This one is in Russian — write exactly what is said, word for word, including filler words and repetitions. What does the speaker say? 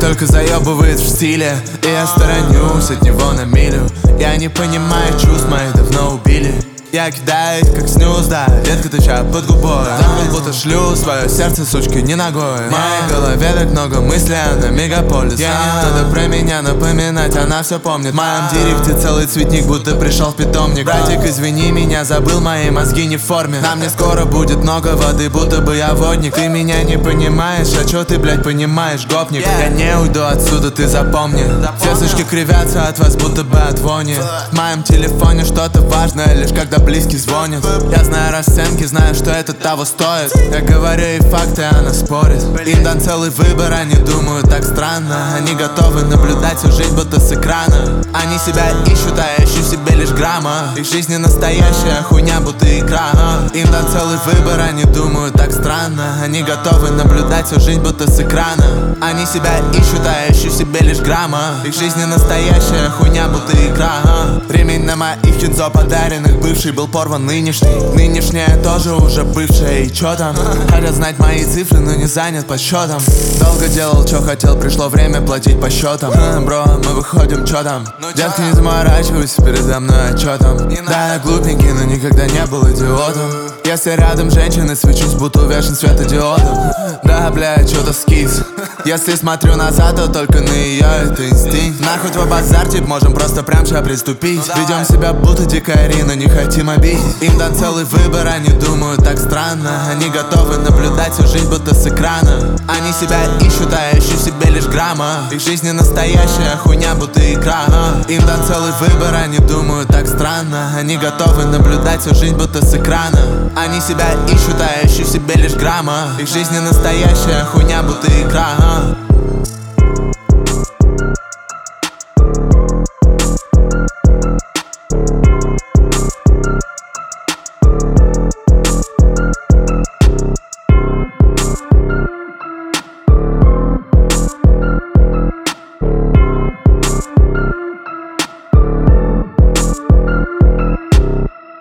только заебывает в стиле, и я сторонюсь от него на милю. Я не понимаю чувств, мои давно убили. Я кидаю их как снюс, да, редко тыча под губой. Забыл, будто шлю свое сердце, сучки, не ногой. В моей голове так много мыслей, она мегаполис. Я не надо про меня напоминать, она все помнит. В моем директе целый цветник, будто пришел в питомник. Братик, извини меня, забыл, мои мозги не в форме. Нам не скоро будет много воды, будто бы я водник. Ты меня не понимаешь, а чё ты, блядь, понимаешь, гопник? Я не уйду отсюда, ты запомни. Все сучки кривятся от вас, будто бы от вони. В моем телефоне что-то важное, лишь когда близкий звонит. Я знаю расценки, знаю, что это того стоит. Я говорю ей факты, она спорит. Им дан целый выбор, они думают так странно. Они готовы наблюдать всю жизнь, будто с экрана. Они себя ищут, а я ищу себе лишь грамма. Их жизнь не настоящая хуйня, будто игра. Им дан целый выбор, они думают так странно. Они готовы наблюдать всю жизнь, будто с экрана. Они себя ищут, а я ищу себе лишь грамма. Их жизнь не настоящая хуйня, будто игра. Ремень на моих кинзо подаренных, бывший был порван нынешний. Нынешняя тоже уже бывшая, и чё там? Хотят знать мои цифры, но не занят подсчетом. Долго делал, чё хотел, пришло время платить по счетам. Бро, мы выходим, чё там? Детка, не заморачивайся передо мной отчетом. Да, я глупенький, но никогда не был идиотом. Если рядом женщины, свечусь, будто увешан светодиодом. Да, блядь, чё-то скис. Если смотрю назад, то только на её, это инстинкт. Нахуй твой базар, тип, можем просто прям ща приступить. Ведем себя будто дикари, но не хотим обидеть. Им дан целый выбор, они думают так странно. Они готовы наблюдать всю жизнь, будто с экрана. Они себя ищут, а я ищу себе лишь грамма. Их жизнь не настоящая хуйня, будто игра. Им дан целый выбор, они думают так странно. Они готовы наблюдать всю жизнь, будто с экрана. Они себя ищут, а я ищу себе лишь грамма. Их жизнь не настоящая хуйня, будто игра.